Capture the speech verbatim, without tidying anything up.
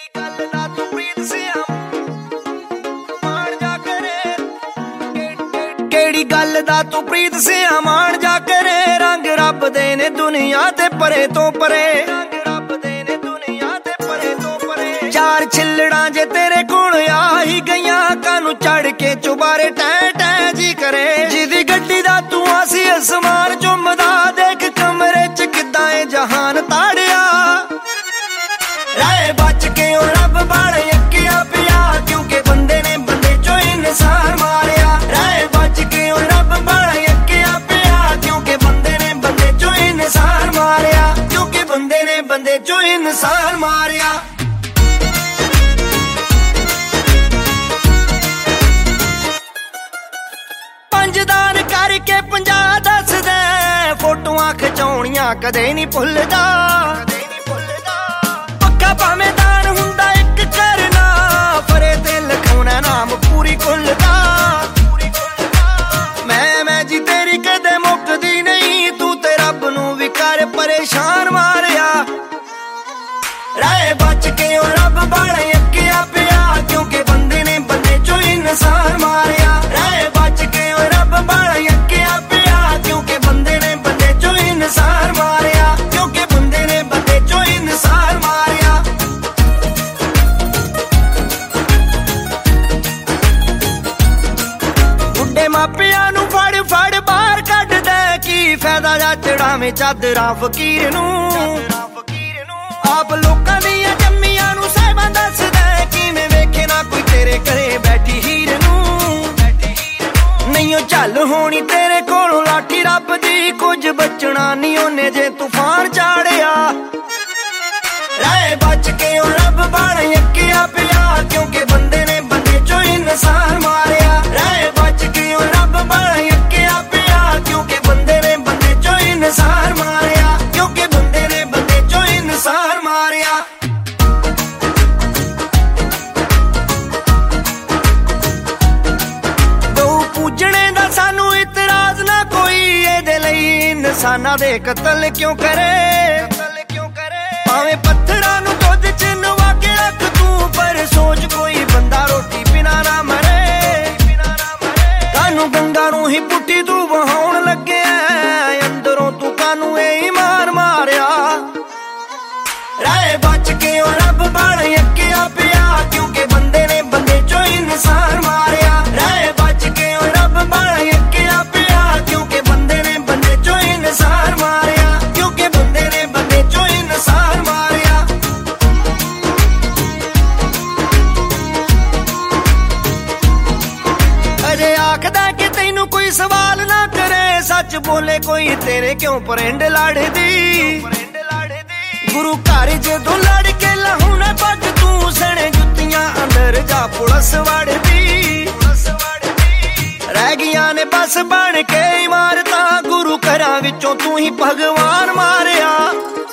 ਗੱਲ ਦਾ ਤੂੰ ਪ੍ਰੀਤ ਸਿਆ ਮਾਣ ਜਾ ਕਰੇ ਕਿਹੜੀ ਗੱਲ ਦਾ ਤੂੰ ਪ੍ਰੀਤ ਸਿਆ ਮਾਣ ਜਾ ਕਰੇ ਰੰਗ ਰੱਬ ਦੇ ਨੇ ਦੁਨੀਆ ਤੇ ਪਰੇ ਤੋਂ ਪਰੇ ਰੰਗ ਰੱਬ ਦੇ ਨੇ ਦੁਨੀਆ ਤੇ ਪਰੇ ਤੋਂ ਪਰੇ ਚਾਰ ਛਿੱਲੜਾਂ ਜੇ ਤੇਰੇ ਕੋਲ ਆ ਹੀ ਗਈਆਂ ਕਾਨੂੰ ਚੜ ਕੇ ਚੁਬਾਰੇ ਟੈ ਟੈ ਜੀ ਕਰੇ ਜਿਹਦੀ ਗੱਡੀ ਦਾ ਤੂੰ ਆਸੀ ਅਸਮਾਨ ਚੁੰਮਦਾ ਦੇਖ ਕਮਰੇ ਚ ਕਿੱਦਾਂ ਏ ਜਹਾਨ ਤਾੜਿਆ ਰਾਏ ਬਚ ਕੇ ਉਹ ਰੱਬ ਬਾਣੇ ਅੱਕਿਆ ਪਿਆ ਕਿਉਂਕਿ ਬੰਦੇ ਨੇ ਬੰਦੇ ਚੋਂ ਇਨਸਾਨ ਮਾਰਿਆ ਰਾਏ ਬਚ ਕੇ ਉਹ ਰੱਬ ਬਾਣੇ ਅੱਕਿਆ ਪਿਆ ਕਿਉਂਕਿ ਬੰਦੇ ਨੇ ਬੰਦੇ ਚੋਂ ਇਨਸਾਨ ਮਾਰਿਆ ਕਿਉਂਕਿ ਬੰਦੇ ਨੇ ਬੰਦੇ ਚੋਂ ਇਨਸਾਨ ਮਾਰਿਆ ਪੰਜਦਾਨ ਕਰਕੇ ਪੰਜਾਹ ਦੱਸਦਾ ਫੋਟੋਆਂ ਖਿਚਾਉਣੀਆਂ ਕਦੇ ਨਹੀਂ ਭੁੱਲਦਾ ਪੱਕਾ ਭਾਵੇਂ ਦਾਨ ਹੁੰਦਾ ਇੱਕ ਕਰਨਾ ਫਰੇ ਤੇ ਲਿਖਾਉਣਾ ਨਾਮ ਪੂਰੀ ਖੁੱਲਦਾ ਮੈਂ ਮੈਂ ਜੀ ਤੇਰੀ ਕਦੇ ਮੁੱਕਦੀ ਨਹੀਂ ਤੂੰ ਤੇ ਰੱਬ ਨੂੰ ਵੀ ਕਰ ਪਰੇਸ਼ਾਨ ਮਾਰਿਆ ਰਾਏ ਬਚ ਕੇ ਉਹ ਰੱਬ ਬਾਣੇ ਅੱਕਿਆ ਪਿਆ ਕਿਉਂਕਿ ਬੰਦੇ ਨੇ ਬੰਦੇ ਚੋਂ ਇਨਸਾਨ ਮਾਰਿਆ ਰਾਏ ਬਚ ਕੇ ਉਹ ਰੱਬ ਬਾਣੇ ਅੱਕਿਆ ਪਿਆ ਕਿਉਂਕਿ ਬੰਦੇ ਨੇ ਬੰਦੇ ਚੋਂ ਇਨਸਾਨ ਮਾਰਿਆ ਕਿਉਂਕਿ ਬੰਦੇ ਨੇ ਬੰਦੇ ਚੋਂ ਇਨਸਾਨ ਮਾਰਿਆ ਬੁੱਢੇ ਮਾਪਿਆਂ ਨੂੰ ਫੜ ਫੜ ਬਾਹਰ ਕੱਢਦਾ ਕੀ ਫਾਇਦਾ ਜਾ ਚੜਾਵੇਂ ਚਾਦਰਾਂ ਫਕੀਰ ਨੂੰ ਆਪ ਲੋਕਾਂ ਦੀਆਂ ਜੰਮੀਆਂ ਨੂੰ ਸਾਹਿਬਾਂ ਦੱਸਦਾ ਕਿਵੇਂ ਵੇਖੇ ਨਾ ਕੋਈ ਤੇਰੇ ਘਰੇ ਬੈਠੀ ਹੀਰ ਨੂੰ ਨਹੀਂ ਉਹ ਝੱਲ ਹੋਣੀ ਤੇਰੇ ਕੋਲੋਂ ਲਾਠੀ ਰੱਬ ਦੀ ਕੁਝ ਬਚਣਾ ਨਹੀਂ ਉਹਨੇ ਜੇ ਤੂਫਾਨ ਚਾੜਿਆ ਰਾਏ ਬਚ ਕੇ ਉਹ ਰੱਬ ਬਾਣੇ ਅੱਕਿਆ ਪਿਆ ਕਿਉਂਕਿ ਬੰਦੇ ਨੇ ਬੰਦੇ ਚੋਂ ਇਨਸਾਨ ਮਾਰਿਆ ਰਾਏ ਬਚ ਕੇ ਉਹ ਰੱਬ ਬਾਣੇ ਅੱਕਿਆ ਪਿਆ ਕਿਉਂਕਿ ਬੰਦੇ ਨੇ ਬੰਦੇ ਚੋਂ ਇਨਸਾਨ ਮਾਰਿਆ ਕਿਉਂਕਿ ਬੰਦੇ ਨੇ ਬੰਦੇ ਚੋਂ ਇਨਸਾਨ ਮਾਰਿਆ ਦੋ ਪੂਜਣੇ ਦਾ ਸਾਨੂੰ ਇਤਰਾਜ਼ ਨਾ ਕੋਈ ਇਹਦੇ ਲਈ ਇਨਸਾਨਾਂ ਦੇ ਕਤਲ ਕਿਉਂ ਕਰੇ ਭਾਵੇਂ ਪੱਥਰਾਂ ਨੂੰ ਦੁੱਧ ਚ ਨਵਾ ਕੇ ਰੱਖ ਤੂੰ ਪਰ ਸੋਚ ਕੋਈ ਬੰਦਾ ਰੋਟੀ ਬਿਨਾ ਨਾ ਮਰੇ ਕਾਨੂੰ ਗੰਗਾ ਨੂੰ ਹੀ ਪੁੱਠੀ ਤੂੰ ਵਹਾਉਣ ਲੱਗਿਆ ਅੰਦਰੋਂ ਤੂੰ ਕਾਨੂੰ ਇਹ ਮਾਰ ਮਾਰਿਆ ਰਾਏ ਬਚ ਕੇ ਉਹ ਰੱਬ ਬਾਣੇ ਅੱਕਿਆ ਪਿਆ ਕਿਉਂਕਿ ਬੰਦੇ ਨੇ ਬੰਦੇ ਚੋਂ ਇਨਸਾਨ ਮਾਰਿਆ ਰਾਏ ਬਚ ਕੇ ਉਹ ਰੱਬ ਬਾਣੇ ਅੱਕਿਆ ਪਿਆ ਕਿਉਂਕਿ ਬੰਦੇ ਨੇ ਬੰਦੇ ਚੋਂ ਇਨਸਾਨ ਮਾਰਿਆ ਕਿਉਂਕਿ ਬੰਦੇ ਨੇ ਬੰਦੇ ਚੋਂ ਇਨਸਾਨ ਮਾਰਿਆ ਅਜੇ ਆਖਦਾ ਕਿ ਤੈਨੂੰ ਕੋਈ ਸਵਾਲ ਨਾ ਕਰੇ ਸੱਚ ਬੋਲੇ ਕੋਈ ਤੇਰੇ ਕਿਉਂ ਪਰਿੰਡ ਲੜਦੀ ਗੁਰੂ ਘਰ ਜਦੋਂ ਲੜ ਕੇ ਲਹੂ ਨਾ ਪੱਗ ਤੂੰ ਸਣੇ ਜੁੱਤੀਆਂ ਅੰਦਰ ਜਾ ਪੁਲਿਸ ਵੜਦੀ ਰਹਿ ਗਈਆਂ ਨੇ ਬਸ ਬਣ ਕੇ ਇਮਾਰਤਾਂ ਗੁਰੂ ਘਰਾਂ ਵਿੱਚੋਂ ਤੂੰ ਹੀ ਭਗਵਾਨ ਮਾਰਿਆ